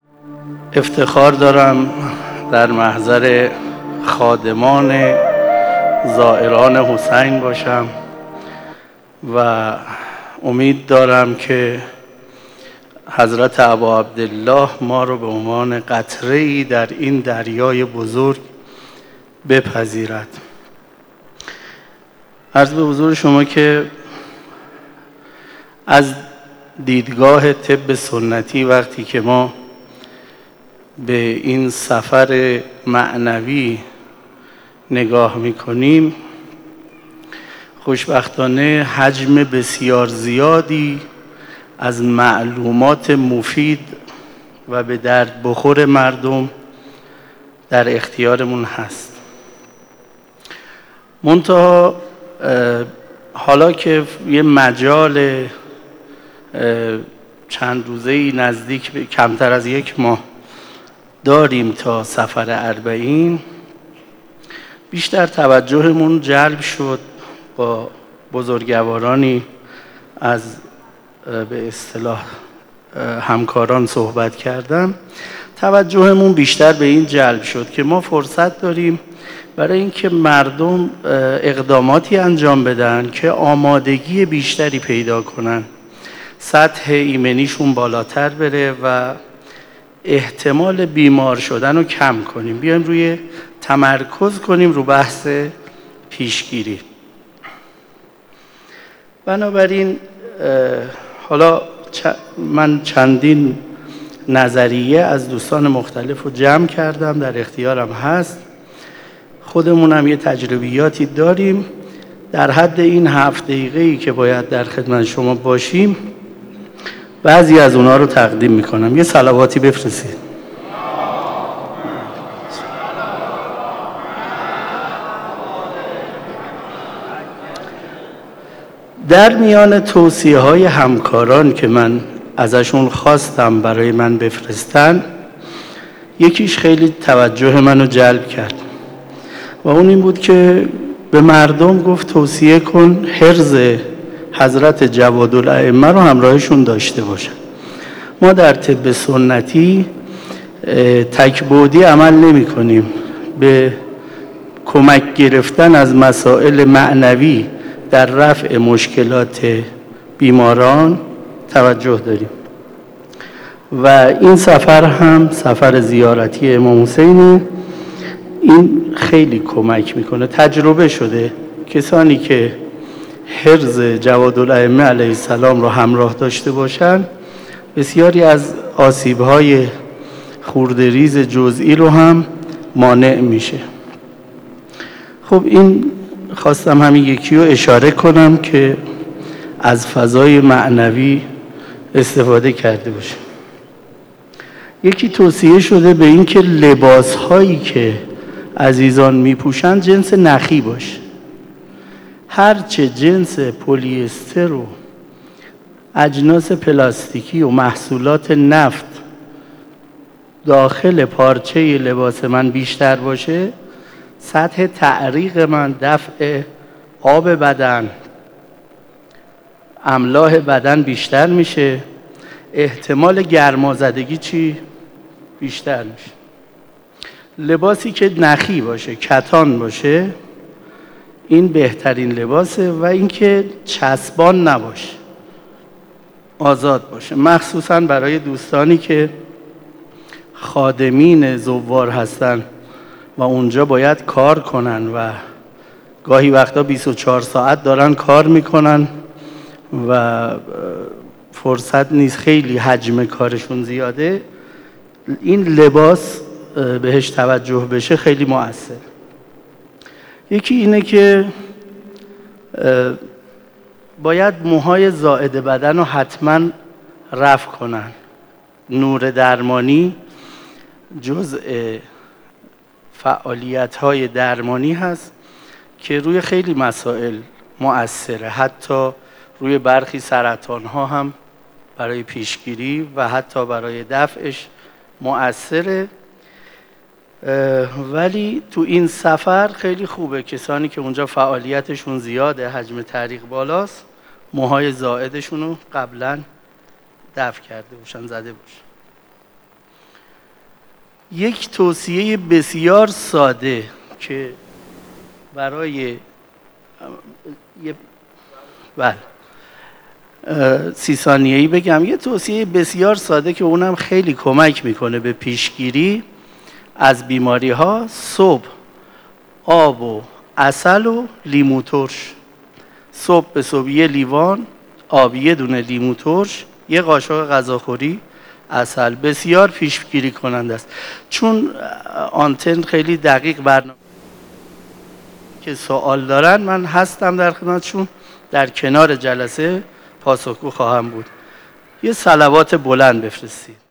افتخار دارم در محضر خادمان زائران حسین باشم و امید دارم که حضرت ابا عبدالله ما رو به عنوان قطره‌ای در این دریای بزرگ بپذیرد. عرض به حضور شما که از دیدگاه طب سنتی وقتی که ما به این سفر معنوی نگاه میکنیم، خوشبختانه حجم بسیار زیادی از معلومات مفید و به درد بخور مردم در اختیارمون هست. منتها حالا که یه مجال چند روزه‌ای نزدیک به کمتر از یک ماه داریم تا سفر اربعین، بیشتر توجهمون جلب شد. با بزرگوارانی از به اصطلاح همکاران صحبت کردم، توجهمون بیشتر به این جلب شد که ما فرصت داریم برای اینکه مردم اقداماتی انجام بدن که آمادگی بیشتری پیدا کنن، سطح ایمنیشون بالاتر بره و احتمال بیمار شدن رو کم کنیم. بیایم روی تمرکز کنیم رو بحث پیشگیری. بنابراین حالا من چندین نظریه از دوستان مختلف رو جمع کردم، در اختیارم هست. خودمون هم یه تجربیاتی داریم. در حد این 7 دقیقه‌ای که باید در خدمت شما باشیم، بعضی از اونها رو تقدیم میکنم. یه صلواتی بفرستید. در میان توصیه‌های همکاران که من ازشون خواستم برای من بفرستن، یکیش خیلی توجه منو جلب کرد و اون این بود که به مردم گفت توصیه کن حرز حضرت جوادالائمه رو همراهشون داشته باشن. ما در طب سنتی تکبودی عمل نمی کنیم، به کمک گرفتن از مسائل معنوی در رفع مشکلات بیماران توجه داریم و این سفر هم سفر زیارتی امام حسینه. این خیلی کمک میکنه. تجربه شده کسانی که حرز جوادالائمه علیه السلام رو همراه داشته باشن، بسیاری از آسیب‌های خورده‌ریز جزئی رو هم مانع میشه. خب این خواستم همین یکی رو اشاره کنم که از فضای معنوی استفاده کرده باشه. یکی توصیه شده به این که لباس‌هایی که عزیزان میپوشن جنس نخی باشه. هرچه جنس پلی استر و اجناس پلاستیکی و محصولات نفت داخل پارچه لباس من بیشتر باشه، سطح تعریق من، دفع آب بدن، املاح بدن بیشتر میشه، احتمال گرمازدگی بیشتر میشه. لباسی که نخی باشه، کتان باشه، این بهترین لباسه و اینکه چسبان نباشه، آزاد باشه، مخصوصا برای دوستانی که خادمین زوار هستن و اونجا باید کار کنن و گاهی وقتا 24 ساعت دارن کار میکنن و فرصت نیست، خیلی حجم کارشون زیاده. این لباس بهش توجه بشه خیلی مؤثر. یکی اینه که باید موهای زائد بدن رو حتما رفع کنن. نور درمانی جزء فعالیت‌های درمانی هست که روی خیلی مسائل مؤثره، حتی روی برخی سرطان‌ها هم برای پیشگیری و حتی برای دفعش مؤثره. ولی تو این سفر خیلی خوبه کسانی که اونجا فعالیتشون زیاده، حجم تعریق بالاست، موهای زائدشون رو قبلا دفع کرده باشن، زده باشن. یک توصیه بسیار ساده که برای بله 30 ثانیه‌ای بگم. یه توصیه بسیار ساده که اونم خیلی کمک میکنه به پیشگیری از بیماری ها. صبح آب و عسل و لیمو ترش، صبح به صبح یه لیوان آب، یه دونه لیمو ترش، یه قاشق غذاخوری عسل، بسیار پیشگیری کننده است. چون آنتن خیلی دقیق برنامه که سوال دارن من هستم در خدمتشون، در کنار جلسه پاسخگو خواهم بود. یه صلوات بلند بفرستید.